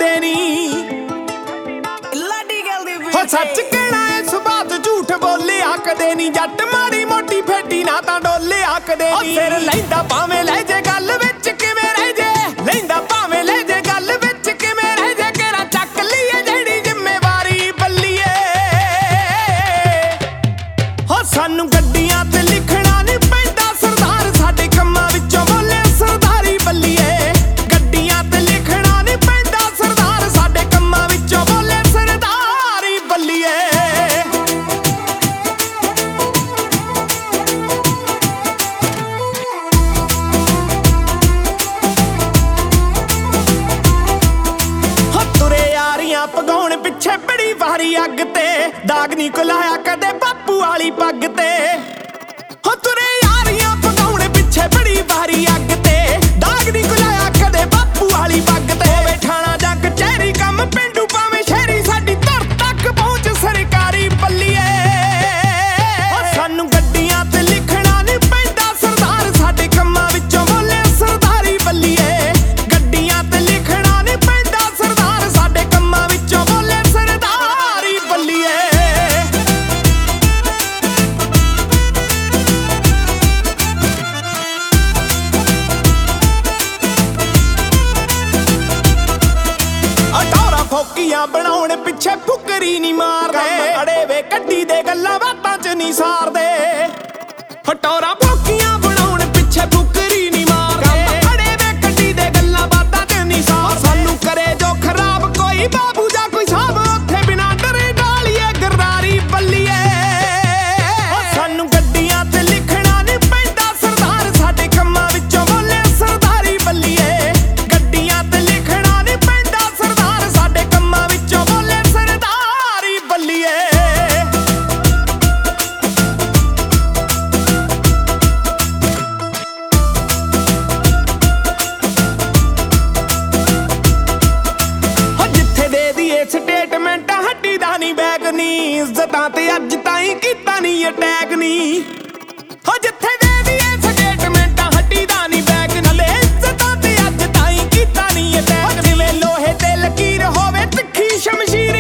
ਛੱਡਦੇ ਨੀ। ਹੋ ਸੱਚ ਕਹਿਣਾ ਏ ਸੁਭਾਤ ਝੂਠ ਬੋਲਿਆ ਕਦੇ ਨੀ। ਜੱਟ ਮਾੜੀ ਮੋਟੀ ਫੇਟੀ ਨਾ ਤਾਂ ਡੋਲਿਆ ਕਦੇ ਨੀ। ਸਿਰ ਲੈਂਦਾ ਭਾਵੇਂ ਲੈ ਜੇ ਗੱਲ ਵਿੱਚ ਕਿਵੇਂ ਰਹਿ ਜੇ। ਲੈਂਦਾ ਭਾਵੇਂ ਲੈ ਜੇ ਗੱਲ ਵਿੱਚ ਕਿਵੇਂ ਰਹਿ ਜੇ। ਕਿਹੜਾ ਚੱਕ ਲਈਏ ਜਿਹੜੀ ਜ਼ਿੰਮੇਵਾਰੀ ਬੱਲੀਏ। ਹੋ ਸਾਨੂੰ ਗੱਡੀਆਂ ਤੇ ਲਿਖਣਾ ਨੀ ਪੈਂਦਾ ਸਰਦਾਰ। ਸਾਡੇ ਕੰਮਾਂ ਵਿੱਚੋਂ ਬੋਲੇ ਸਰਦਾਰੀ ਬੱਲੀਏ। ਗੱਡੀਆਂ ਤੇ ਲਿਖਣਾ ਨੀ ਪੈਂਦਾ ਸਰਦਾਰ। ਸਾਡੇ ਕੰਮਾਂ ਵਿੱਚੋਂ ਬੋਲੇ ਸਰਦਾਰੀ ਬੱਲੀਏ। ਪਗਾਉਣ ਪਿੱਛੇ ਬੜੀ ਵਾਰੀ ਅੱਗ ਤੇ ਦਾਗ ਨੀ ਕੁਲਾਇਆ ਕਦੇ ਬਾਪੂ ਵਾਲੀ ਪੱਗ ਤੇ। ਹੋ ਤੁਰੇ ਯਾਰੀਆਂ ਪਗਾਉਣ ਪਿੱਛੇ ਬੜੀ ਵਾਰੀ ਅੱਗ ਤੇ ਦਾਗ ਨੀ ਕੁਲਾਇਆ ਕਦੇ ਬਾਪੂ ਵਾਲੀ ਪੱਗ ਤੇ। ਹੋਵੇ ਠਾਣਾ ਜਾਂ ਕਚਹਿਰੀ ਕੰਮ ਪਿੰਡੂ ਭਾਵੇਂ ਸ਼ਹਿਰੀ ਸਾਡੀ ਧਰ ਤੱਕ ਪਹੁੰਚ ਸਰਕਾਰੀ ਬੱਲੀਏ। ਸਾਨੂੰ ਗੱਡੀਆਂ ਤੇ ਲਿਖਣਾ ਨੀ ਪੈਂਦਾ ਸਰਦਾਰ। ਸਾਡੇ ਕੰਮਾਂ ਵਿੱਚੋਂ ਬੋਲੇ ਸਰਦਾਰੀ ਬੱਲੀਏ। ਗੱਡੀਆਂ ਤੇ ਲਿਖਣਾ ਨੀ ਪੈਂਦਾ ਸਰਦਾਰ। ਸਾਡੇ ਕੰਮਾਂ ਵਿੱਚੋਂ ਬੋਲੇ ਸਰਦਾਰੀ ਬੱਲੀਏ। ਅਟੌਰਾ ਫੋਕੀਆਂ ਬਣਾਉਣ ਪਿੱਛੇ ਫੁਕਰੀ ਨੀ ਮਾਰਦੇ। ਅੜੇ ਵੇ ਕੱਢੀ ਦੇ ਗੱਲਾਂ ਬਾਤਾਂ ਚ ਨੀ ਸਾਰਦੇ। ਹਟੌਰਾ ਫੋਕੀਆਂ ਬਣਾਉਣ ਪਿੱਛੇ ਫੁਕਰੀ ਨੀ ਮਾਰਦੇ। ਅੜੇ ਵੇ ਕੱਢੀ ਦੇ ਗੱਲਾਂ ਬਾਤਾਂ ਚ ਨੀ ਸਾਰਦੇ। ਸਾਨੂੰ ਕਰੇ ਜੋ ਖਰਾਬ ਕੋਈ ਬਾਬੂ ਜਾਂ ਕੋਈ ਸਾਹਬ ਉੱਥੇ ਬਿਨਾ ਡਰੇ ਡਾਲੀਏ ਗਰਾਰੀ ਬੱਲੀਏ। ਸਾਨੂੰ ਗੱਡੀਆਂ ਤੇ ਲਿਖਣਾ ਨੀ ਪੈਂਦਾ ਸਰਦਾਰ। ਸਾਡੇ ਕੰਮਾਂ ਵਿੱਚੋਂ ਬੋਲੇ ਸਰਦਾਰੀ ਬੱਲੀਏ। ਗੱਡੀਆਂ ਤੇ ਲਿਖਣਾ ਨੀ ਪੈਂਦਾ ਸਰਦਾਰ। ਸਾਡੇ ਕੰਮਾਂ ਵਿੱਚੋਂ ਬੋਲੇ ਸਰਦਾਰੀ ਬੱਲੀਏ। ਜਿੱਥੇ ਦੇ ਦੀਏ ਸਟੇਟਮੈਂਟ ਹੱਡੀ ਦਾ ਨੀ ਬੈਗ ਨੀ। ਇੱਜ਼ਤਾਂ ਤੇ ਅੱਜ ਤਾਈਂ ਕੀਤਾ ਨੀ ਅਟੈਕ ਨੀ। ਹੋ ਜਿੱਥੇ ਦੇ ਦੀਏ ਸਟੇਟਮੈਂਟ ਹੱਡੀ ਦਾ ਨੀ ਬੈਗ ਨੀ। ਇੱਜ਼ਤਾਂ ਤੇ ਅੱਜ ਤਾਈਂ ਕੀਤਾ ਨੀ ਅਟੈਕ। ਜਿਵੇਂ ਲੋਹੇ ਤੇ ਲਕੀਰ ਹੋਵੇ ਤਿੱਖੀ ਸ਼ਮਸ਼ੀਰ